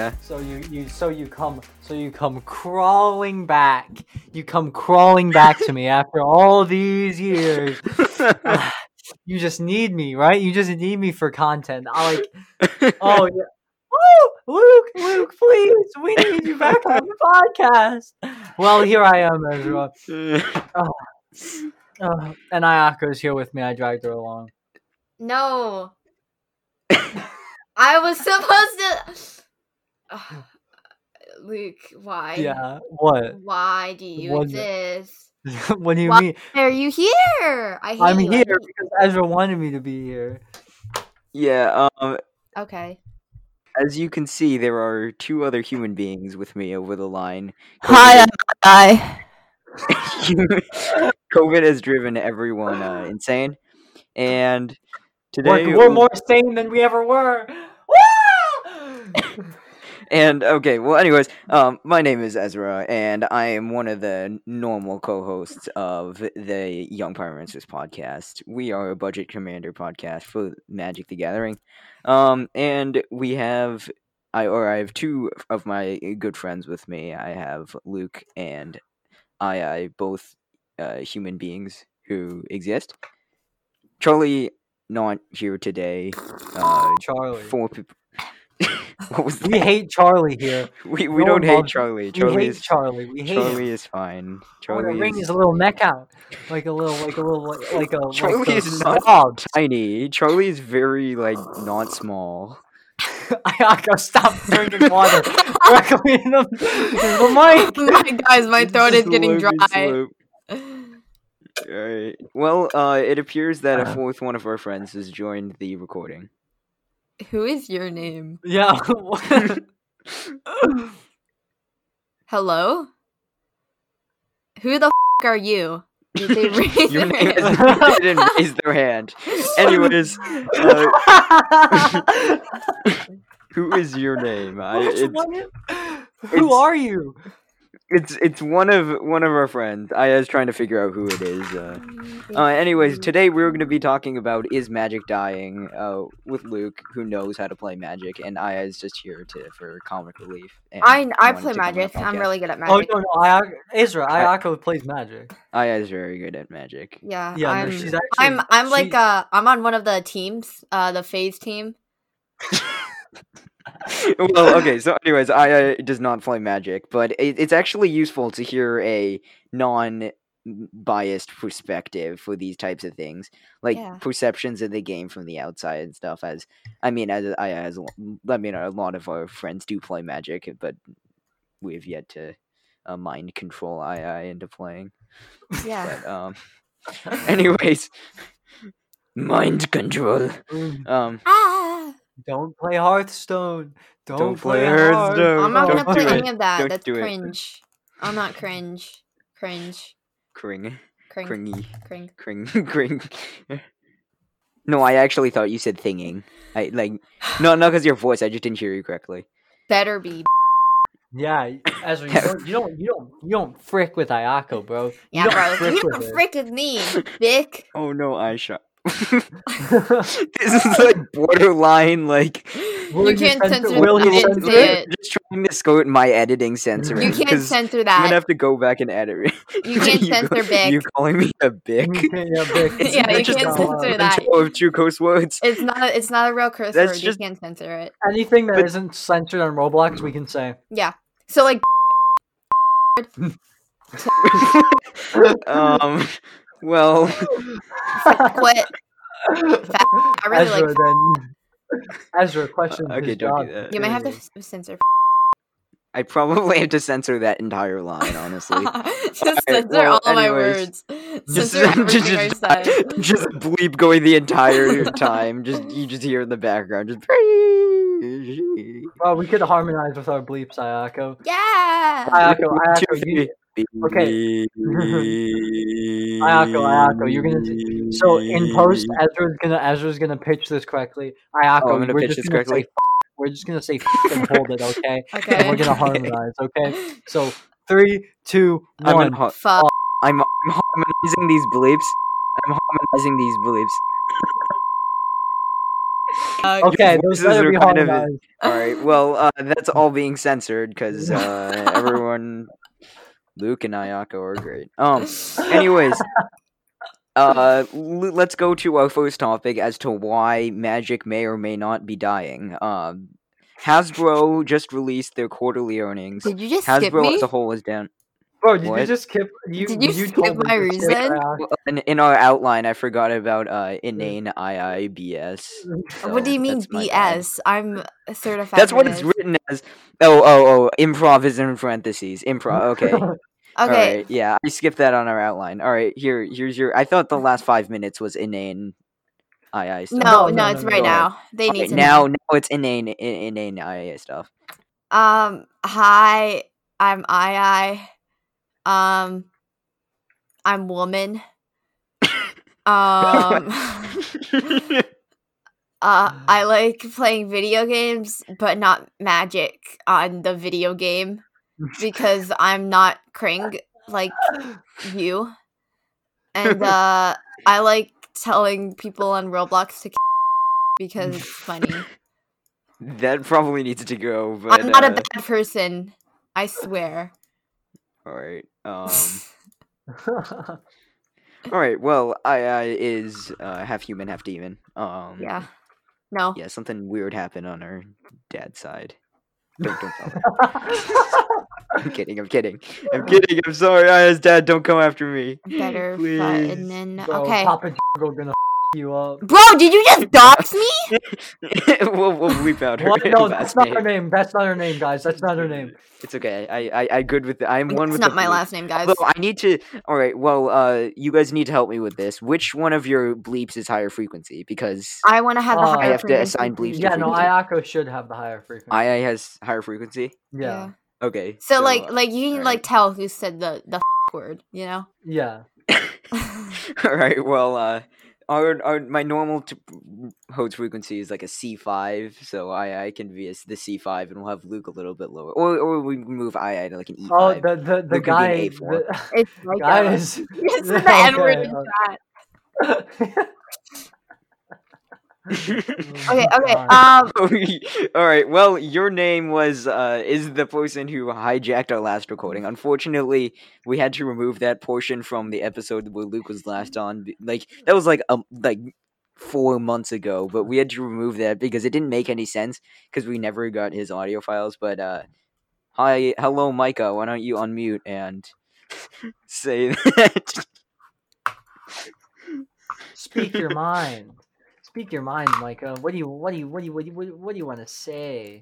Yeah. So you come crawling back. You come crawling back to me after all these years. You just need me, right? You just need me for content. Oh yeah. Oh, Luke, please, we need you back on the podcast. Well, here I am, Ezra. And Ayaka's here with me. I dragged her along. No. I was supposed to. Luke, why? Yeah, what? Why do you exist? What do you Why mean? are you here? I'm here because Ezra wanted me to be here. Yeah, Okay. as you can see, there are two other human beings with me over the line. Hi, I. COVID has driven everyone insane, and today We're more sane than we ever were. And okay, well, anyways, my name is Ezra, and I am one of the normal co-hosts of the Young Pyromancers podcast. We are a budget commander podcast for Magic: The Gathering, and we have I have two of my good friends with me. I have Luke and I both human beings who exist. Charlie not here today. Charlie. 4 people. What was that? We hate Charlie here. We No don't one hate loves- Charlie. We hate Charlie. We hate Charlie him. is fine. I want to Charlie wring is his little neck out, like a Charlie is not slobs. tiny. Charlie is very not small. Ayaka, stop drinking water directly in the mic. Guys, my throat is getting dry. Alright. Well, it appears that a fourth one of our friends has joined the recording. Who is your name? Yeah. Hello? Who the are you? Did they raise Your their name hand? is didn't raise their hand. Anyways, who is your name? Who are you? It's one of our friends. I was trying to figure out who it is. Anyways, today we're going to be talking about is Magic dying? With Luke, who knows how to play Magic, and Aya is just here for comic relief. And I wanted play to come on the Magic. I'm podcast. really good at Oh Magic. no, Ayaka plays Magic. Aya is very good at Magic. Yeah, Yeah, no, I'm. she's actually. I'm like I'm on one of the teams, the Phase team. Well, okay. So, anyways, Aya does not play Magic, but it's actually useful to hear a non-biased perspective for these types of things, like Yeah. perceptions of the game from the outside and stuff. As a lot of our friends do play Magic, but we've yet to mind control Aya into playing. Yeah. But anyways, mind control. Don't play Hearthstone. Don't play play Hearthstone. I'm not Don't gonna play do it. any of that. Don't That's do it. cringe. I'm not cringe. Cringe. Cring. Cring. Cringy. Cring. Cring. No, I actually thought you said thinging. Not because your voice. I just didn't hear you correctly. Better be. Yeah, Ezra, you don't frick with Ayako, bro. Yeah, don't bro. frick You with don't her. frick with me, Vic. Oh no, Aisha. This is borderline Will You can't censor will that. you I didn't censor say it. just trying to skirt my editing censoring. You can't 'cause censor I'm gonna that. have to go back and edit. You can't censor Vic. You calling me a bick? Yeah, Vic. Yeah, you just can't a censor that. control of two curse words. It's not a real curse That's word. just- You can't censor it. Anything that isn't censored on Roblox, we can say. Yeah. So like Well, what? I really Ezra, like. then. Ezra, question. okay, his don't job. do that. You might have to censor. I probably have to censor that entire line, honestly. Just Alright, censor well, all my anyways. words. Just, Censor everything I just, said. just bleep going the entire time. You just hear in the background. Just. Well, we could harmonize with our bleeps, Ayako. Yeah. Ayako, you, okay. Ayako, you're gonna. So in post, Ezra's gonna pitch this correctly. Ayako, Oh, I'm gonna we're pitch just this gonna correctly. say. We're just gonna say and hold it, okay? Okay. And we're gonna harmonize, okay? So 3, 2, 1. Fuck. I'm harmonizing these bleeps. I'm harmonizing these bleeps. Okay, those voices better are be kind of- harmonized. All right. Well, that's all being censored because everyone, Luke and Ayako are great. Anyways, let's go to our first topic as to why Magic may or may not be dying. Hasbro just released their quarterly earnings. Did you just skip Hasbro me? as a whole is down. Bro, did you What? just skip? Did you skip told me my to skip reason? that. In our outline, I forgot about inane IIBS. What do you mean that's my bad. BS? I'm certified. That's for what it's this. written as. Oh, improv is in parentheses. Improv. Okay. Okay. Alright, yeah, I skipped that on our outline. Alright, here's your. I thought the last 5 minutes was inane II stuff. No, No, it's no, right no. now. They need Alright, to now know. it's inane IA stuff. Hi, I'm II. I'm woman. I like playing video games, but not Magic on the video game because I'm not Kring like you. And I like telling people on Roblox to because it's funny. That probably needs to go, but I'm not a bad person. I swear. alright. Alright, well, II is half human, half demon. Yeah. No. Yeah, something weird happened on her dad's side. Don't tell her. I'm kidding. I'm sorry, Aya's dad. Don't come after me. Better Please. and then Bro, okay. Papa gonna you up. Bro, did you just dox me? we'll bleep out her What? No, last that's not name. her name. That's not her name, guys. That's not her name. It's okay. I good with it. I'm one It's with not the my bleep. last name, guys. Although I need to. All right. Well, you guys need to help me with this. Which one of your bleeps is higher frequency? Because I want to have the I higher have to frequency. assign bleeps to Yeah, no, frequency. Ayako should have the higher frequency. II has higher frequency. Yeah. Okay. So like you can alright. like tell who said the word, you know? Yeah. All right. Well, my normal host frequency is like a C5, so I can be the C5, and we'll have Luke a little bit lower, or we can move II to like an E5. Oh, the Luke can be guy. an A4. It's like Guy is. you said the N-word in chat. Okay. All right. Well, your name was is the person who hijacked our last recording. Unfortunately, we had to remove that portion from the episode where Luke was last on. Like that was like 4 months ago, but we had to remove that because it didn't make any sense because we never got his audio files. But hello, Micah. Why don't you unmute and say that? Speak your mind. Speak your mind, Micah. What do you want to say?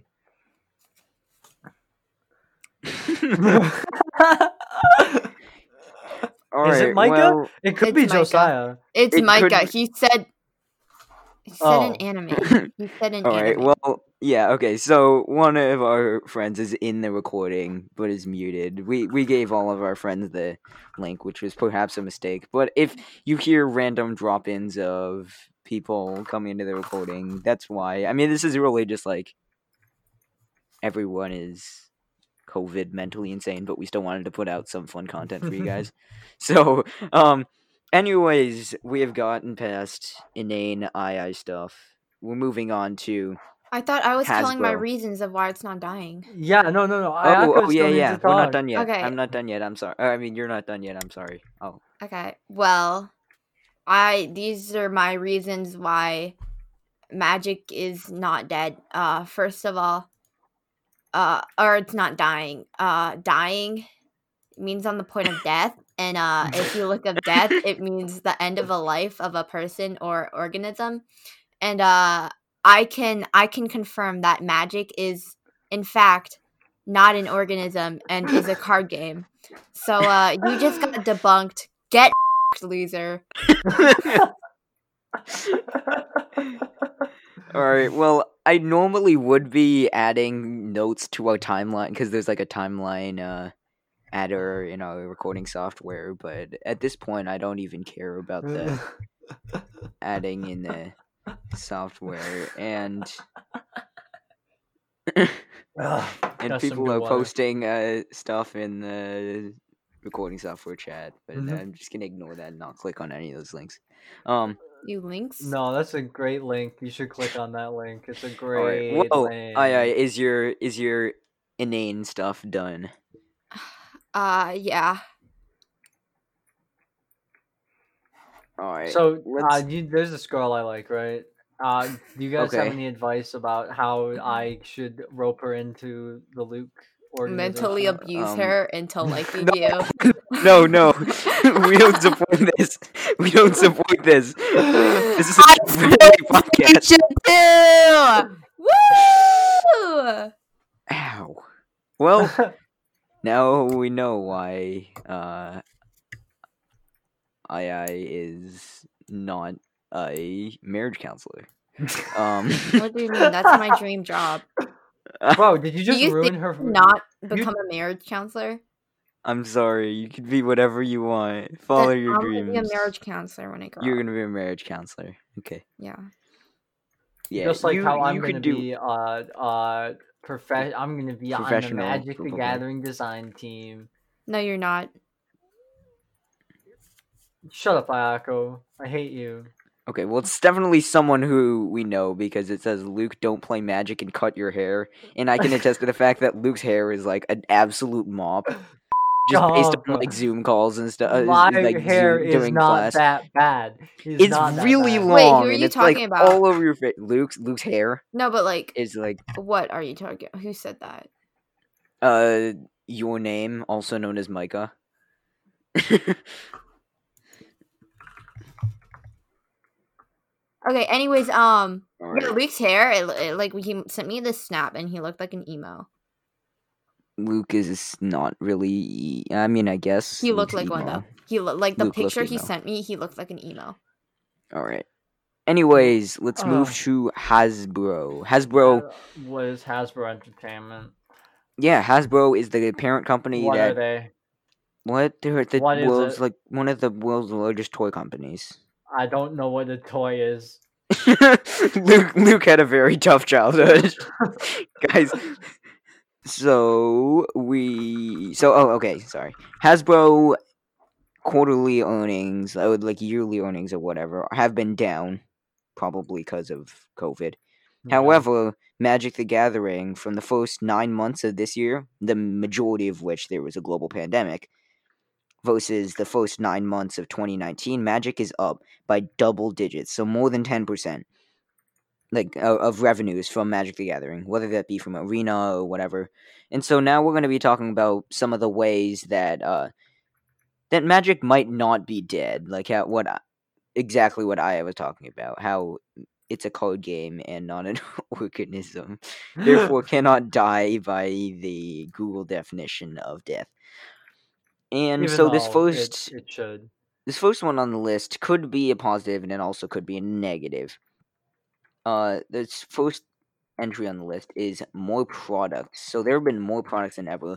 All Is it right, Micah? well, It could It's be Micah. Josiah. It's It Micah. could- He said an Oh. anime. He said an all right. anime. Well, yeah. Okay. So one of our friends is in the recording, but is muted. We gave all of our friends the link, which was perhaps a mistake. But if you hear random drop-ins of people coming into the recording, that's why. I mean, this is really just like everyone is COVID mentally insane, but we still wanted to put out some fun content for you guys. So, anyways, we have gotten past inane II stuff. We're moving on to. I thought I was telling my Hasbro. reasons of why it's not dying. Yeah, no. Oh, Ayako yeah. still needs to We're not talk. done yet. Okay. I'm not done yet. I'm sorry. I mean, you're not done yet. I'm sorry. Oh. Okay. Well, these are my reasons why Magic is not dead. First of all, or it's not dying. Dying means on the point of death, and if you look up death, it means the end of a life of a person or organism. And I can confirm that Magic is in fact not an organism and is a card game. So you just got debunked. Get loser. All right. Well, I normally would be adding notes to our timeline because there's like a timeline adder in our recording software, but at this point, I don't even care about the adding in the software, and Ugh, and got some people good are water. posting stuff in the recording software chat, but Mhm. I'm just gonna ignore that and not click on any of those links. You links? No, that's a great link. You should click on that link. It's a All right. great Well, link. is your inane stuff done? Yeah. All right. So, let's. there's this girl I like, right? Do you guys have Okay. any advice about how I should rope her into the Luke organization? Mentally abuse her until liking No. you. No, we don't support this. We don't support this. This is I a friendly podcast. should do. Woo! Ow. Well, now we know why II is not a marriage counselor. What do you mean? That's my dream job. Bro, did you just you ruin think her? Not become a marriage counselor? I'm sorry. You can be whatever you want. Follow Then your I'm dreams. gonna be a marriage counselor when I grow You're up. gonna be a marriage counselor. Okay. Yeah. Yeah. Just like how I'm you gonna could do. be I'm gonna be on the Professional Magic the football. Gathering design team. No, you're not. Shut up, Ayako. I hate you. Okay, well, it's definitely someone who we know because it says Luke, don't play Magic and cut your hair, and I can attest to the fact that Luke's hair is like an absolute mop, just based on like Zoom calls and stuff. My like hair Zoom is during not class. that bad. It's not that really bad. long. Wait, who are and you it's like talking about? all over your face. Luke's hair No, but like, is like what are you talking? Who said that? your name, also known as Micah. Okay. Anyways, Alright. yeah, Luke's hair. Like he sent me this snap, and he looked like an emo. Luke is not really. I mean, I guess He looked Luke's like one emo. though. He looked like the Luke looked picture he emo. sent me. He looked like an emo. All right. Anyways, let's move to Hasbro. Hasbro, What is Hasbro Entertainment? yeah, Hasbro is the parent company What that. are they? What? They're the What is world's it? like one of the world's largest toy companies. I don't know what a toy is. Luke had a very tough childhood, guys. Okay, sorry. Hasbro quarterly earnings, like yearly earnings or whatever, have been down, probably because of COVID. Yeah. However, Magic the Gathering, from the first 9 months of this year, the majority of which there was a global pandemic, versus the first 9 months of 2019, Magic is up by double digits, so more than 10%. Like of revenues from Magic the Gathering, whether that be from Arena or whatever. And so now we're going to be talking about some of the ways that that Magic might not be dead, like exactly what I was talking about, how it's a card game and not an organism, therefore cannot die by the Google definition of death. And Even so this though first it should. This first one on the list could be a positive and it also could be a negative. This first entry on the list is more products. So there have been more products than ever.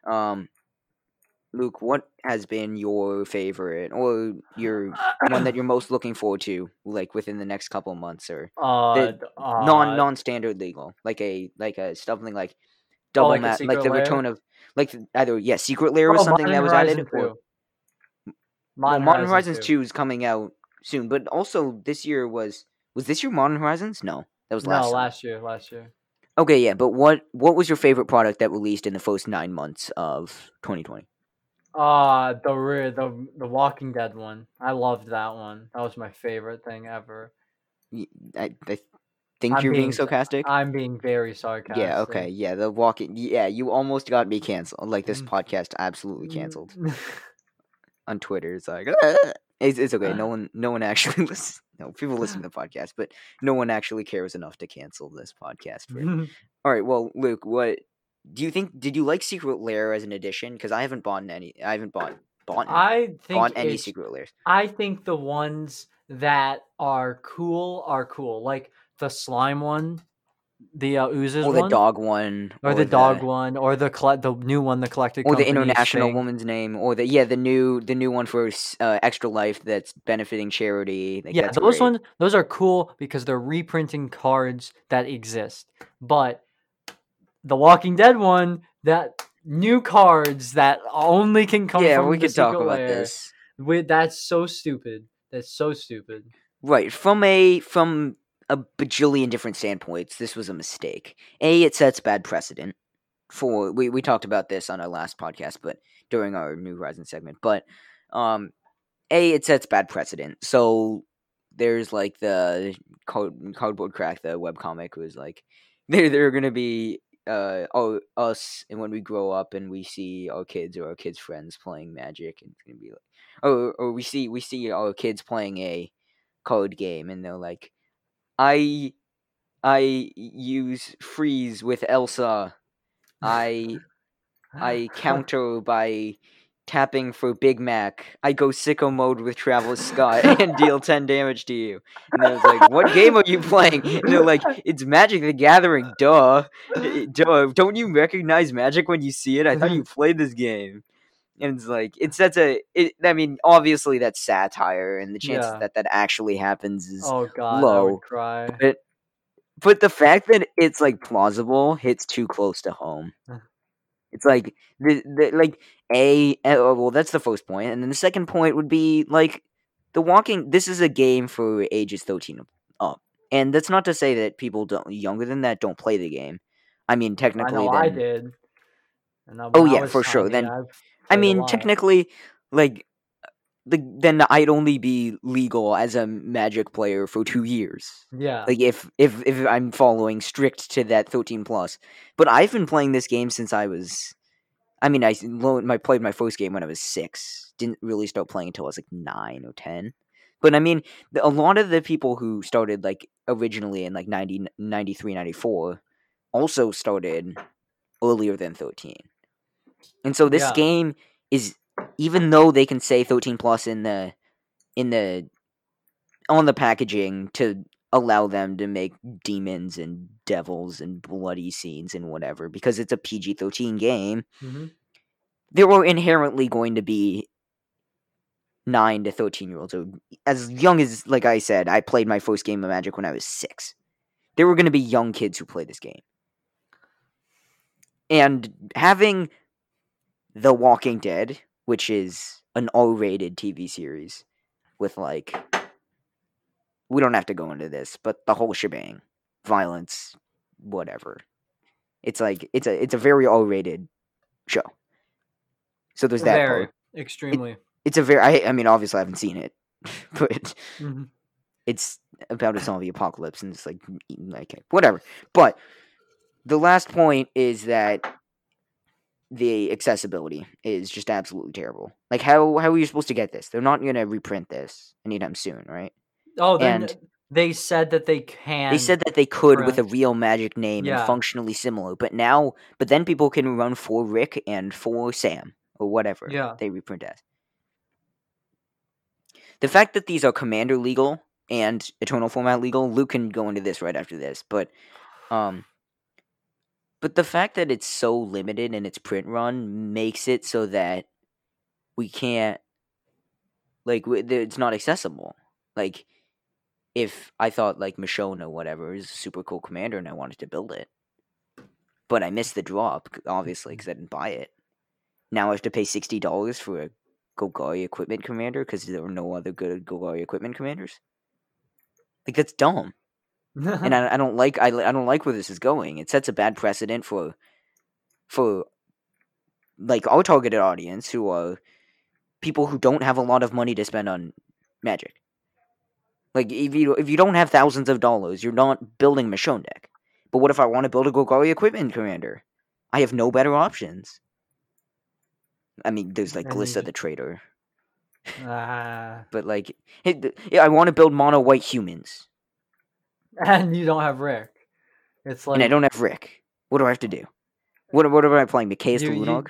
Luke, what has been your favorite or your one that you're most looking forward to, like within the next couple of months, or non-standard legal, like a something like double like a like Secret the Lair? return of either Secret Lair was something that was added, or Modern Horizons 2 is coming out soon, but also this year was this year Modern Horizons? No, that was last year. Last year. Okay, yeah, but what was your favorite product that released in the first 9 months of 2020? The Walking Dead one. I loved that one. That was my favorite thing ever. I think you're being sarcastic. I'm being very sarcastic. Yeah. Okay. Yeah. The Walking. Yeah. You almost got me canceled. Like this podcast, absolutely canceled on Twitter. It's like it's okay. No one actually listens. No, people listen to the podcast, but no one actually cares enough to cancel this podcast. All right. Well, Luke, what do you think? Did you like Secret Lair as an addition? Because I haven't bought any. I haven't bought any Secret Lairs. I think the ones that are cool are cool, like the slime one, the oozes or the dog one, or the dog one, or the new one, the collected, or the international woman's name, or the new one for Extra Life that's benefiting charity. Like, yeah, those are cool because they're reprinting cards that exist. But the Walking Dead one, that new cards that only can come from we the could talk Secret about Lair, this. That's so stupid. That's so stupid. Right. From a bajillion different standpoints, this was a mistake. A, it sets bad precedent for we talked about this on our last podcast, but during our New Horizons segment. But A, it sets bad precedent. So there's like the Cardboard Crack, the webcomic, was like they're gonna be us, and when we grow up and we see our kids or our kids' friends playing Magic, and it's gonna be like, or we see our kids playing a card game, and they're like, I use freeze with Elsa. I counter by tapping for Big Mac. I go sicko mode with Travis Scott and deal 10 damage to you. And I was like, what game are you playing? And they're like, it's Magic the Gathering, duh. Duh. Don't you recognize Magic when you see it? I thought you played this game. And it's like, I mean, obviously that's satire, and the chances Yeah. that actually happens is Oh God, I low. would cry. But the fact that it's like plausible hits too close to home. It's like well, that's the first point, and then the second point would be like this is a game for ages 13 up, and that's not to say that people younger than that don't play the game. I mean, I technically, know then I did. And when oh I yeah, was for sure. tiny, Then I I played a mean, lot. technically, like then I'd only be legal as a Magic player for 2 years. Yeah. Like if I'm following strict to that 13 plus, but I've been playing this game since I was. I mean, I played my first game when I was 6. Didn't really start playing until I was like 9 or 10. But I mean, a lot of the people who started like originally in like 90, 93, 94 also started earlier than 13. And so this Yeah. game is, even though they can say 13 plus on the packaging to allow them to make demons and devils and bloody scenes and whatever, because it's a PG-13 game, Mhm. there were inherently going to be 9 to 13-year-olds, or as young as, like I said, I played my first game of Magic when I was 6. There were going to be young kids who played this game. And having The Walking Dead, which is an R-rated TV series with like, we don't have to go into this, but the whole shebang, violence, whatever. It's like it's a very R-rated show. So there's that Very part. extremely. It's a very. I mean, obviously, I haven't seen it, but Mhm. it's about a zombie apocalypse, and it's like whatever. But the last point is that the accessibility is just absolutely terrible. Like, how are you supposed to get this? They're not gonna reprint this anytime soon, right? Oh, then And they said that they can. they said that they could with a print. real Magic name and Yeah. functionally similar, but then people can run for Rick and for Sam or whatever Yeah. they reprint as. The fact that these are Commander legal and Eternal format legal, Luke can go into this right after this, but the fact that it's so limited in its print run makes it so that we can't, like, it's not accessible. Like, if I thought, like, Michonne or whatever is a super cool commander and I wanted to build it, but I missed the drop, obviously, because I didn't buy it. Now I have to pay $60 for a Golgari equipment commander because there were no other good Golgari equipment commanders. Like, that's dumb. And I don't like I don't like where this is going. It sets a bad precedent for like our targeted audience, who are people who don't have a lot of money to spend on Magic. Like, if you don't have thousands of dollars, you're not building a Michonne deck. But what if I want to build a Golgari equipment commander? I have no better options. I mean, there's like And Glissa you the Traitor. But like, I want to build mono white humans. And you don't have Rick. It's like, and I don't have Rick. What do I have to do? What am I playing? Mikaeus the Lunog?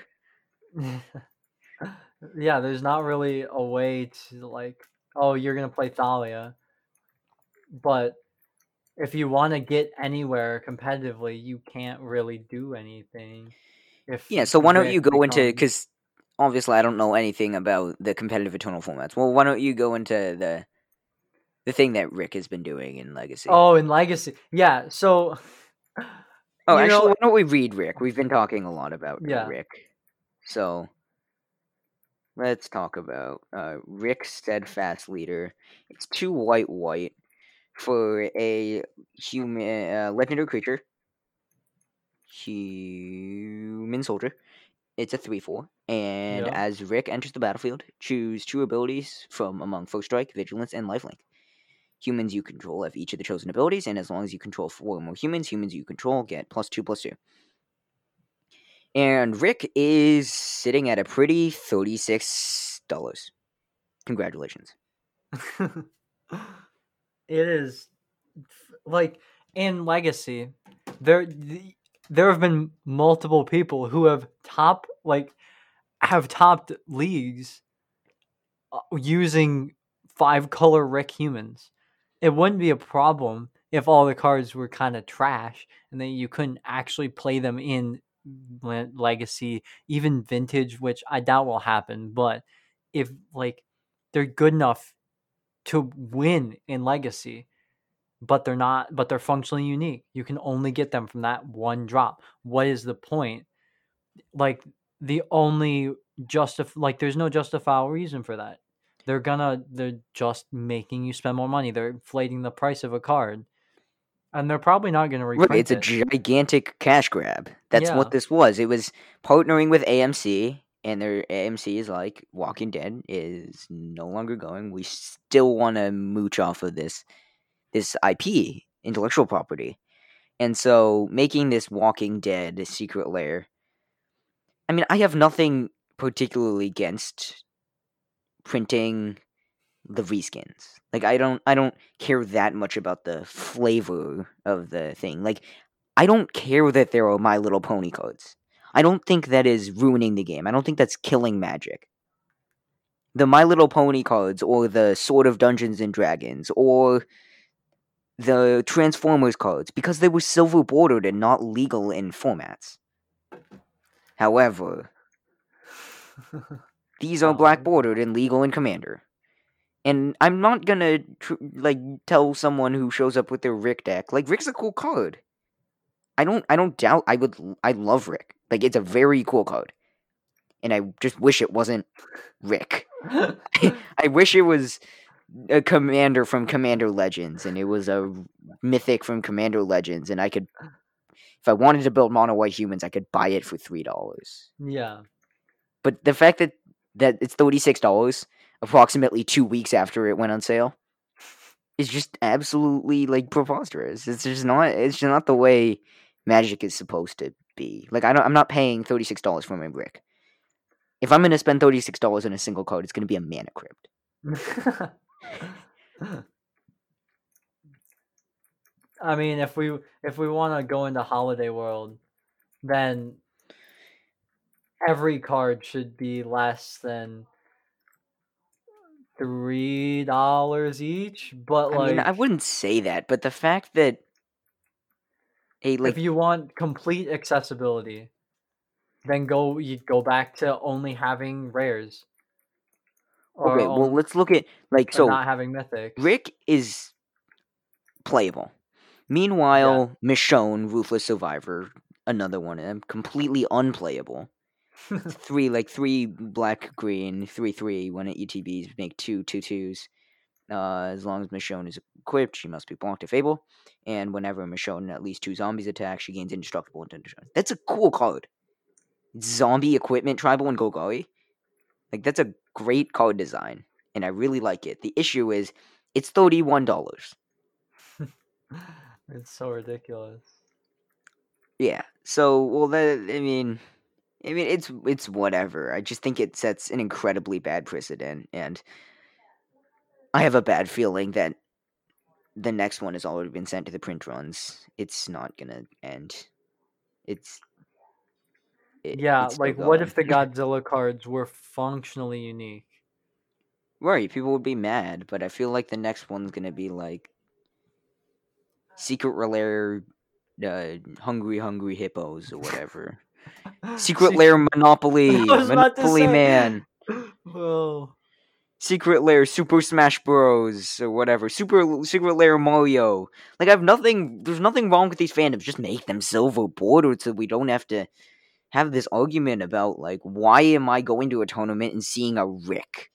Yeah, there's not really a way to, like, oh, you're gonna play Thalia, but if you want to get anywhere competitively, you can't really do anything. So why don't Rick you go into, becomes- because obviously I don't know anything about the competitive Eternal formats. Well, why don't you go into the thing that Rick has been doing in Legacy? Oh, in Legacy, yeah. So, actually, why don't we read Rick? We've been talking a lot about Yeah. Rick, so let's talk about Rick Steadfast Leader. It's 2 white white for a human legendary creature, human soldier. It's a 3/4, and Yep. as Rick enters the battlefield, choose 2 abilities from among Foe Strike, Vigilance, and Lifelink. Humans you control have each of the chosen abilities, and as long as you control 4 or more humans you control get +2/+2. And Rick is sitting at a pretty $36. Congratulations. It is like in Legacy, there have been multiple people who have topped leagues using 5-color Rick humans. It wouldn't be a problem if all the cards were kind of trash and then you couldn't actually play them in Legacy, even Vintage, which I doubt will happen. But if they're good enough to win in Legacy, but they're not, but they're functionally unique. You can only get them from that one drop. What is the point? There's no justifiable reason for that. They're just making you spend more money. They're inflating the price of a card. And they're probably not going to reprint Right, it's a gigantic cash grab. That's Yeah. what this was. It was partnering with AMC, and their AMC is like, Walking Dead is no longer going. We still want to mooch off of this IP, intellectual property. And so making this Walking Dead Secret Lair, I mean, I have nothing particularly against printing the reskins. Like I don't care that much about the flavor of the thing. Like I don't care that there are My Little Pony cards. I don't think that is ruining the game. I don't think that's killing Magic. The My Little Pony cards, or the Sword of Dungeons and Dragons, or the Transformers cards, because they were silver bordered and not legal in formats. However, these are black bordered and legal in Commander. And I'm not gonna tell someone who shows up with their Rick deck, like, Rick's a cool card. I don't doubt I love Rick. Like, it's a very cool card. And I just wish it wasn't Rick. I wish it was a commander from Commander Legends, and it was a mythic from Commander Legends, and I could, if I wanted to build mono white humans, I could buy it for $3. Yeah. But the fact that it's $36 approximately 2 weeks after it went on sale is just absolutely preposterous. It's just not the way Magic is supposed to be. Like, I'm not paying $36 for my Rick. If I'm gonna spend $36 on a single card, it's gonna be a Mana Crypt. I mean, if we want to go into Holiday World, then every card should be less than $3 each. But I mean, I wouldn't say that, but the fact that if you want complete accessibility, then you go back to only having rares. Okay, well, let's look at not having mythics. Rick is playable. Meanwhile, Michonne, Ruthless Survivor, another one of them, completely unplayable. three black green 3/3 when it ETBs make 2/2/2s. As long as Michonne is equipped, she must be blocked if able. And whenever Michonne at least 2 zombies attack, she gains indestructible intimidation. That's a cool card. Zombie equipment tribal and Golgari. Like, that's a great card design, and I really like it. The issue is it's $31. It's so ridiculous. Yeah. So, well, I mean, it's whatever. I just think it sets an incredibly bad precedent, and I have a bad feeling that the next one has already been sent to the print runs. It's not gonna end. It's what if the Godzilla cards were functionally unique? Right, people would be mad, but I feel like the next one's gonna be like Secret Lair, Hungry Hippos or whatever. Secret Lair Monopoly, Monopoly Man. Oh. Secret Lair Super Smash Bros. Or whatever. Secret Lair Mario. Like, there's nothing wrong with these fandoms. Just make them silver bordered so we don't have to have this argument about like, why am I going to a tournament and seeing a Rick?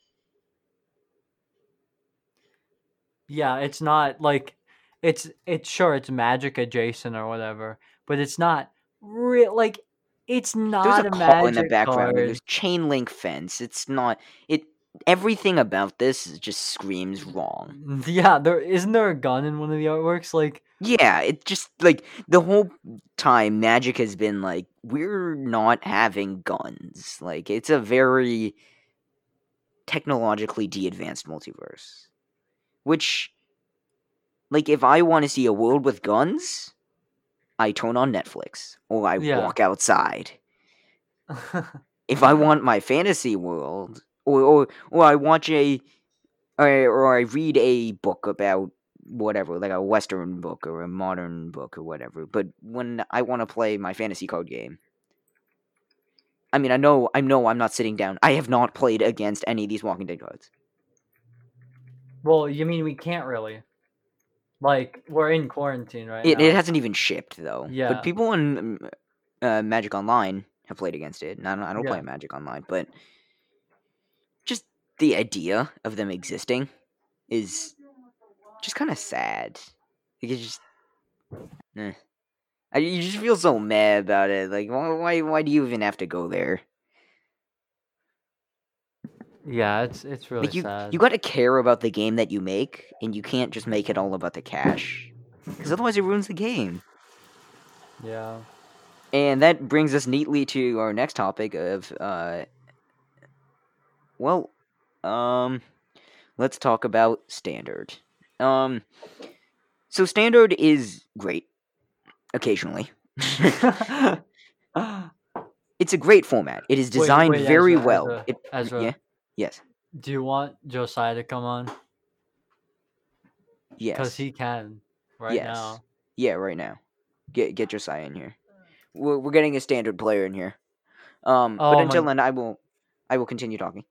Yeah, it's not like it's sure it's Magic adjacent or whatever, but it's not real. Like it's There's not a a call in the Magic background. card. There's chain link fence. It's not it. Everything about this just screams wrong. Yeah, isn't there a gun in one of the artworks? Like, Yeah, it just like the whole time Magic has been like, we're not having guns. Like it's a very technologically de-advanced multiverse. Which, like, if I want to see a world with guns, I turn on Netflix or I Yeah. walk outside. If I want my fantasy world, or I watch or I read a book about whatever, like a Western book or a modern book or whatever. But when I want to play my fantasy card game, I mean, I know I'm not sitting down. I have not played against any of these Walking Dead cards. well, you mean we can't really? Like, we're in quarantine right now. It hasn't even shipped though. Yeah. But people on Magic Online have played against it, and I don't play Magic Online, but just the idea of them existing is just kind of sad. Like, it's just, you just feel so mad about it. Like, why do you even have to go there? Yeah, it's really Like, sad. you got to care about the game that you make, and you can't just make it all about the cash, because otherwise it ruins the game. Yeah. And that brings us neatly to our next topic of, let's talk about Standard. So Standard is great, occasionally. It's a great format. It is designed very well. Ezra, yeah? Yes. Do you want Josiah to come on? Yes. Because he can right now. Yeah, right now. Get Josiah in here. We're getting a Standard player in here. But until then, I will continue talking.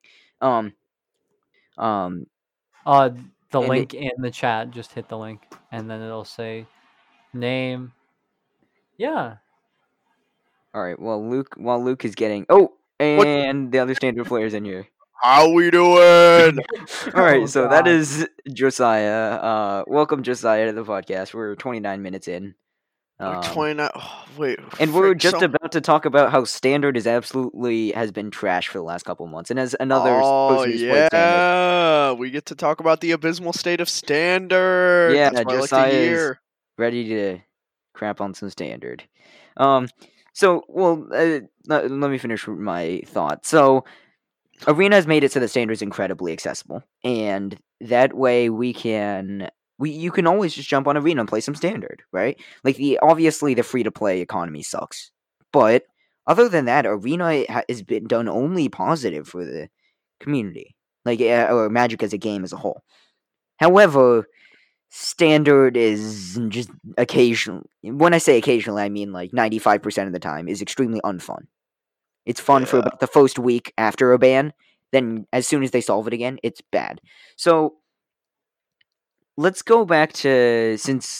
The link in the chat. Just hit the link, and then it'll say name. Yeah. All right. Well, while Luke is getting the other Standard players in here. How we doing? All right, so God. That is Josiah. Welcome, Josiah, to the podcast. We're 29 minutes in. 29. Oh, wait. And we're just about to talk about how Standard has been trash for the last couple months, and as another person who's played Standard. We get to talk about the abysmal state of Standard. Yeah, that's what Josiah I like to hear. Is ready to crap on some Standard. So, let me finish my thought. So, Arena has made it so that Standard is incredibly accessible, and that way you can always just jump on Arena and play some Standard, right? Like obviously the free to play economy sucks, but other than that, Arena has been done only positive for the community, like or Magic as a game as a whole. However, Standard is just occasionally. When I say occasionally, I mean like 95% of the time is extremely unfun. It's fun for about the first week after a ban. Then, as soon as they solve it again, it's bad. So, let's go back to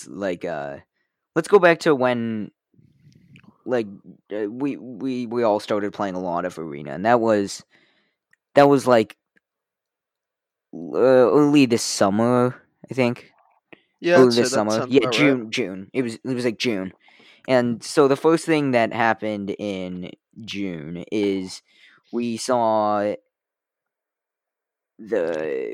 when, we all started playing a lot of Arena, and that was like early this summer, I think. Yeah, early this summer. Yeah, June. Right. June. It was like June, and so the first thing that happened in June is we saw the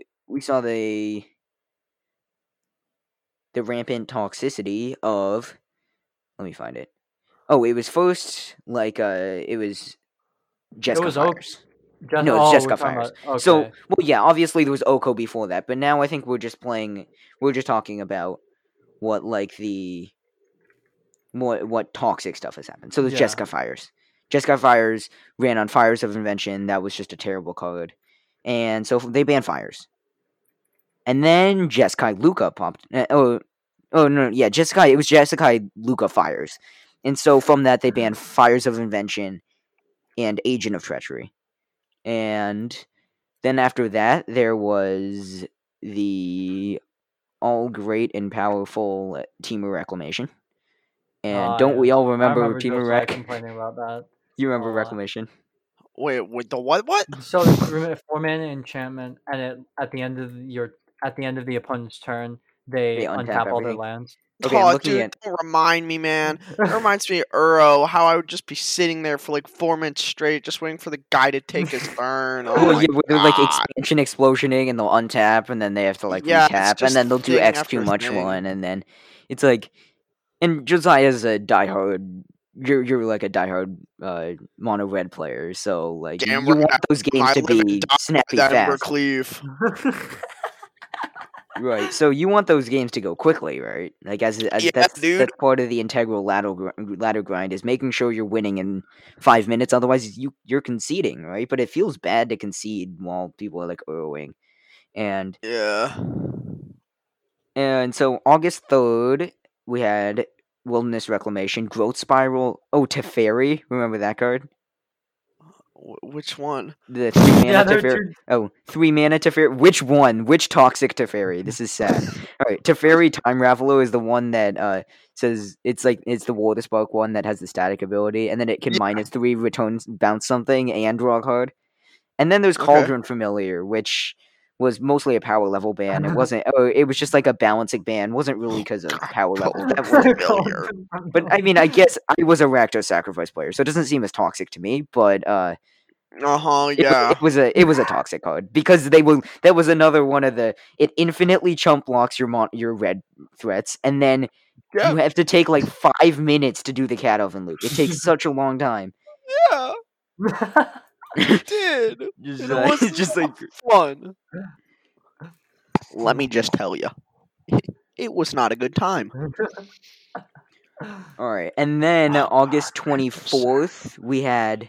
rampant toxicity of. Let me find it. Oh, it was first it was Jeskai Fires. No, it's Jeskai Fires. Okay. So, yeah, obviously there was Oko before that, but now I think we're just talking about what what toxic stuff has happened. So there's Jeskai Fires. Jeskai Fires ran on Fires of Invention. That was just a terrible card. And so they banned Fires. And then Jeskai Luca popped. It was Jeskai Luca Fires. And so from that, they banned Fires of Invention and Agent of Treachery. And then after that, there was the all great and powerful Temur Reclamation. And don't we all remember Temur Rec? Complaining about that. You remember Hold on. Reclamation? Wait, the what? What? So it's 4-mana enchantment, and at the end of the opponent's turn, they They untap untap all their everything. lands. Okay, I'm Oh, looking dude, at. don't remind me, man. It reminds me of Uro, how I would just be sitting there for like 4 minutes straight, just waiting for the guy to take his turn. Oh Well, my yeah, where they're like god. expansion explosioning, and they'll untap, and then they have to like Yeah, it's retap, and just then they'll do thing X after too much thing. one, and then it's like, and Josiah's a diehard. You're like a diehard mono red player, so like Damn you right. want those games I to live and be die by snappy that fast, Embercleave. right? So you want those games to go quickly, right? Like as Yeah, that's dude. part of the integral ladder grind is making sure you're winning in 5 minutes. Otherwise, you're conceding, right? But it feels bad to concede while people are like Urowing. And Yeah. so August 3rd, we had Wilderness Reclamation, Growth Spiral. Oh, Teferi. Remember that card? Which one? The 3 mana Yeah, they're Teferi. Oh, 3 mana Teferi. Which one? Which toxic Teferi? This is sad. Alright, Teferi Time Raveler is the one that says it's the Water Spark one that has the static ability, and then it can Yeah. -3 return bounce something and draw a card. And then there's Okay. Cauldron Familiar, which was mostly a power level ban. It wasn't. Oh, it was just like a balancing ban. It wasn't really because of power level. That was, Familiar. but I mean, I guess I was a Rakdos Sacrifice player, so it doesn't seem as toxic to me. But Uh-huh, yeah. it was a toxic card because that was another one of it infinitely chump blocks your red threats, and then Yeah. you have to take like 5 minutes to do the Cat Oven loop. It takes such a long time. Yeah, it did. Just, It was just like fun. Let me just tell you. It was not a good time. all right, and then Oh, August God, 24th we had.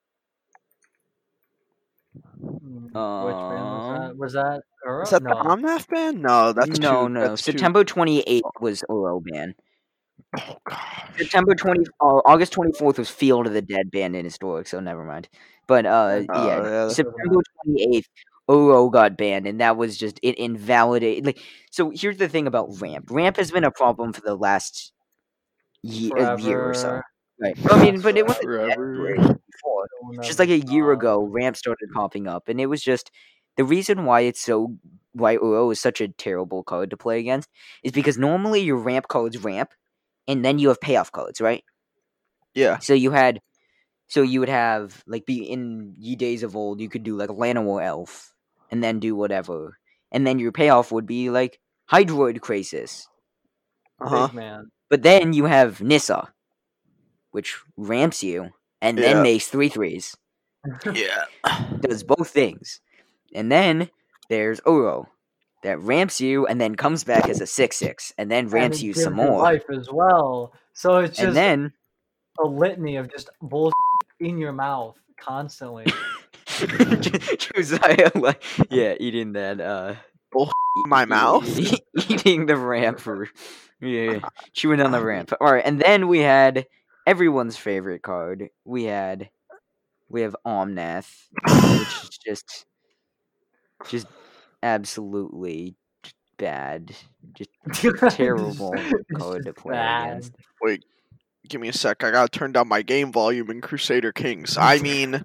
Which band was that? Was that Uro? Is that No. the Omnath band? No, that's No, too. no. That's September 28th was Oro ban. Too, oh gosh. August 24th was Field of the Dead ban in Historic, so never mind. But yeah, yeah. September 28th, Oro got banned, and that was just it invalidated. Like, so here's the thing about Ramp. Ramp has been a problem for the last year or so. Forever. Right. I mean, but it wasn't that Forever. great before. Just like a year ago, Ramp started popping up, and it was just the reason why Uro is such a terrible card to play against is because normally your ramp cards ramp, and then you have payoff cards, right? Yeah. So you would have like be in Ye Days of Old, you could do like Llanowar Elf, and then do whatever, and then your payoff would be like Hydroid Krasis. Uh-huh. Big man. But then you have Nissa, which ramps you, and then Yeah. makes 3/3s. Yeah. Does both things. And then there's Uro that ramps you and then comes back as a 6/6 and then ramps And it you gives some you more. life as well. So it's just And then a litany of just bullshit in your mouth constantly. Josiah eating that My mouth. eating the ramp for chewing on the ramp. Alright, and then we had everyone's favorite card. We have Omnath, which is just absolutely bad. Just terrible It's card to just play bad. against. Wait, give me a sec. I gotta turn down my game volume in Crusader Kings. I mean,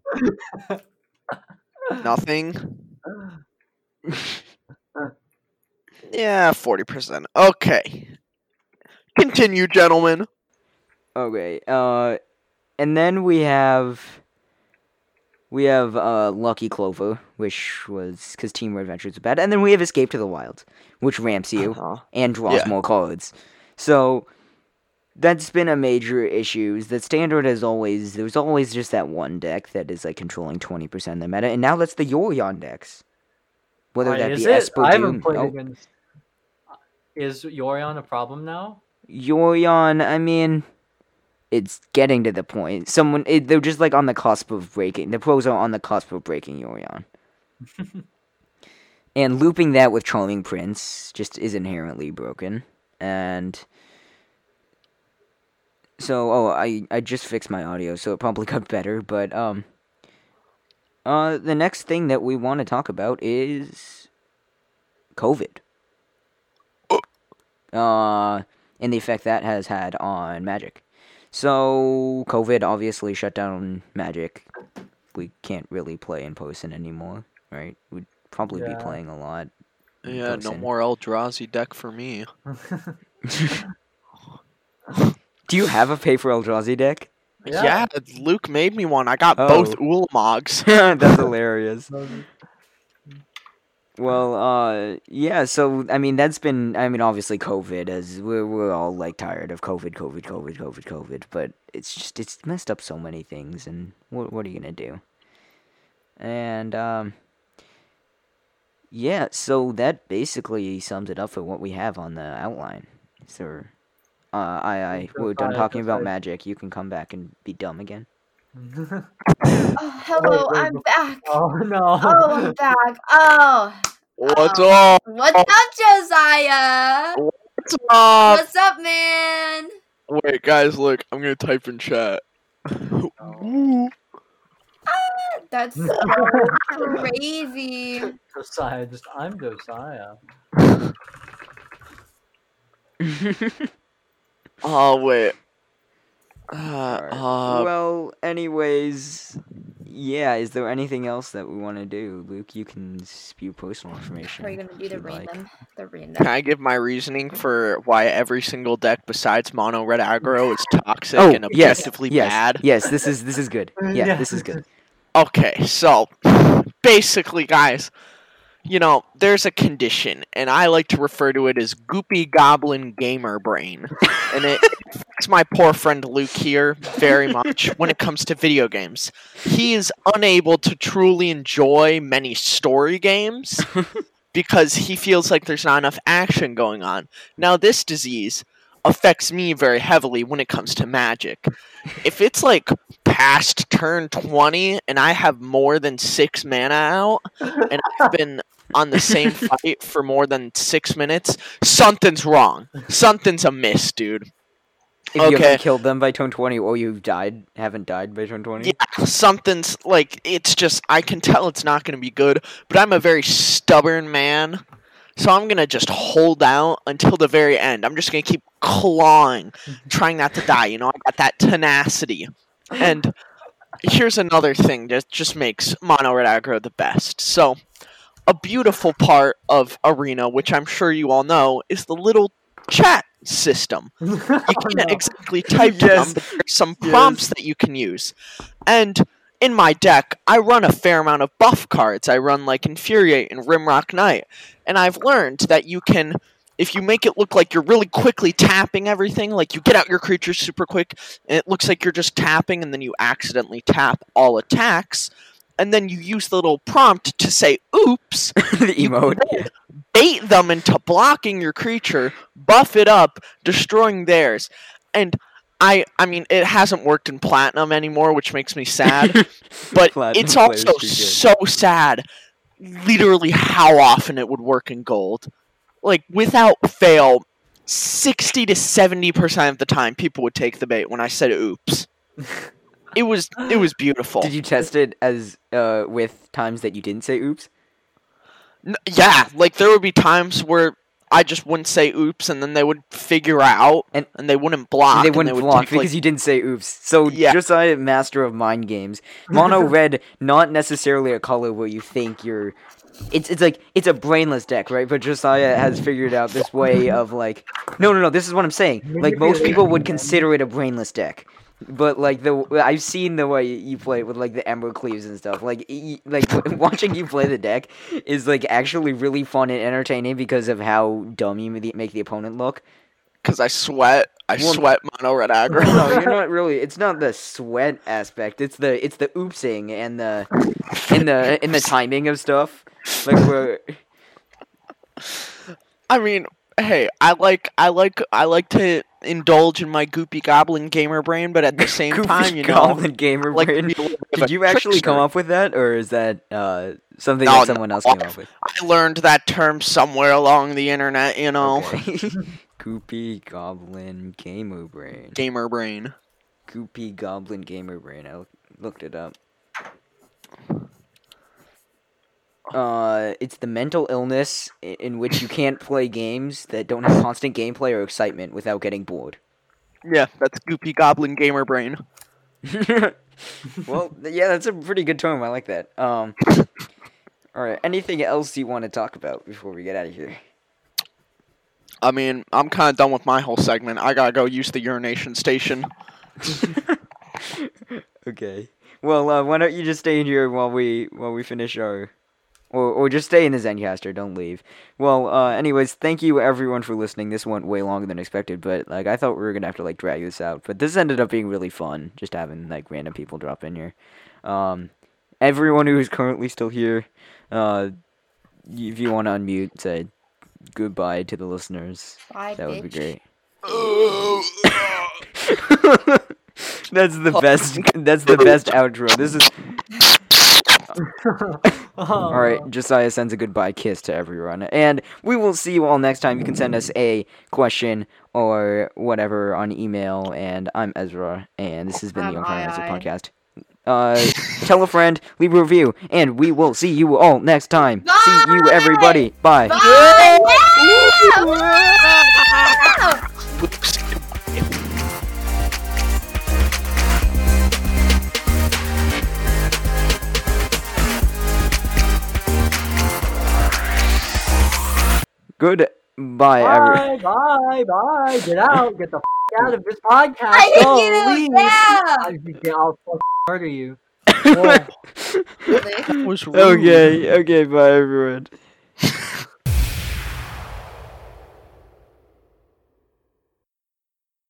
nothing. Yeah, 40%. Okay. Continue, gentlemen. Okay, and then we have Lucky Clover, which was because Team Red Adventures is bad, and then we have Escape to the Wild, which ramps you and draws Yeah. more cards. So that's been a major issue. The standard there's always just that one deck that is like controlling 20% of the meta, and now that's the Yorion decks. Whether that Is be it? Esper I haven't Doom. played Oh, against. Is Yorion a problem now? Yorion, I mean, it's getting to the point. They're just like on the cusp of breaking. The pros are on the cusp of breaking Yorion. And looping that with Charming Prince just is inherently broken. And so, I just fixed my audio, so it probably got better. But the next thing that we want to talk about is COVID. And the effect that has had on Magic. So COVID obviously shut down Magic. We can't really play in person anymore, right? We'd probably be Yeah. playing a lot. in Yeah, no person. more Eldrazi deck for me. Do you have a paper Eldrazi deck? Yeah, Luke made me one. I got both Ulamogs. That's hilarious. Well, yeah. So I mean, that's been. I mean, obviously, COVID. As we're all like tired of COVID. But it's messed up so many things. And what are you gonna do? And yeah. So that basically sums it up for what we have on the outline. So, we're done talking about Magic. You can come back and be dumb again. Oh, hello, wait, I'm back. Oh no. Oh, I'm back. Oh. What's up? What's up, Josiah? What's up? What's up, man? Wait, guys, look. I'm gonna type in chat. That's so crazy. Josiah, I'm Josiah. Oh wait. Alright. Well, anyways, yeah. Is there anything else that we want to do, Luke? You can spew personal information. Are you gonna do if the you'd like. random? The random. Can I give my reasoning for why every single deck besides mono red aggro is toxic Oh, and objectively bad? Yes, this is good. Yeah, this is good. Okay, so basically, guys, there's a condition, and I like to refer to it as goopy goblin gamer brain, and it affects my poor friend Luke here very much when it comes to video games. He is unable to truly enjoy many story games because he feels like there's not enough action going on. Now, this disease affects me very heavily when it comes to Magic. If it's like past turn 20 and I have more than 6 mana out and I've been on the same fight for more than 6 minutes, something's wrong. Something's amiss, dude. If you haven't killed them by turn 20 or you haven't died by turn 20? Yeah, something's like, it's just, I can tell it's not going to be good, but I'm a very stubborn man. So I'm going to just hold out until the very end. I'm just going to keep clawing, trying not to die. I got that tenacity. And here's another thing that just makes mono red aggro the best. So, a beautiful part of Arena, which I'm sure you all know, is the little chat system. You can't exactly type to them, but there's some prompts that you can use. And in my deck, I run a fair amount of buff cards. I run like Infuriate and Rimrock Knight. And I've learned that you can, if you make it look like you're really quickly tapping everything, like you get out your creatures super quick, and it looks like you're just tapping, and then you accidentally tap all attacks, and then you use the little prompt to say, oops, The emote. bait them into blocking your creature, buff it up, destroying theirs. And I mean, it hasn't worked in Platinum anymore, which makes me sad. But Platinum it's player's also too good. so sad, literally how often it would work in Gold. Like, without fail, 60 to 70% of the time, people would take the bait when I said oops. It was beautiful. Did you test it as with times that you didn't say oops? Yeah, like there would be times where I just wouldn't say oops, and then they would figure out, and they wouldn't block. They wouldn't would block take, because you didn't say oops. So Yeah. Josiah, master of mind games. Mono red, not necessarily a color where you think you're. It's like it's a brainless deck, right? But Josiah has figured out this way of like, no. This is what I'm saying. Like most people would consider it a brainless deck. But like I've seen the way you play it with like the Ember Cleaves and stuff. Like watching you play the deck is like actually really fun and entertaining because of how dumb you make the opponent look. Because I sweat mono red aggro. No, you're not really. It's not the sweat aspect. It's the oopsing and the timing of stuff. Like we're. I mean, hey, I like to indulge in my goopy goblin gamer brain, but at the same time, Goblin gamer like brain. to be a little bit of Did a you actually come trickster. up with that, or is that something No, that someone else came up with? I learned that term somewhere along the internet, Okay. Goopy Goblin Gamer Brain. Gamer brain. Goopy Goblin Gamer Brain. I looked it up. It's the mental illness in which you can't play games that don't have constant gameplay or excitement without getting bored. Yeah, that's Goopy Goblin Gamer Brain. Well, yeah, that's a pretty good term. I like that. All right. Anything else you want to talk about before we get out of here? I mean, I'm kind of done with my whole segment. I gotta go use the urination station. Okay. Well, why don't you just stay in here while we finish our, or just stay in the Zencaster. Don't leave. Well, anyways, thank you everyone for listening. This went way longer than expected, but like I thought we were gonna have to like drag this out, but this ended up being really fun. Just having like random people drop in here. Everyone who is currently still here, if you want to unmute, say goodbye to the listeners. Bye, That would be bitch. great. That's the best. That's the best outro. This is all right. Josiah sends a goodbye kiss to everyone, and we will see you all next time. You can send us a question or whatever on email. And I'm Ezra, and this has been the I'm Young Pioneers Ai. podcast. Tell a friend, leave a review, and we will see you all next time. See you, Bye! everybody. Bye. Bye! Goodbye, everyone. Bye. Get out. Get the out of this podcast. I Go, didn't get leave. it down. I'll murder you. Whoa. Really? Was rude. Okay, bye, everyone.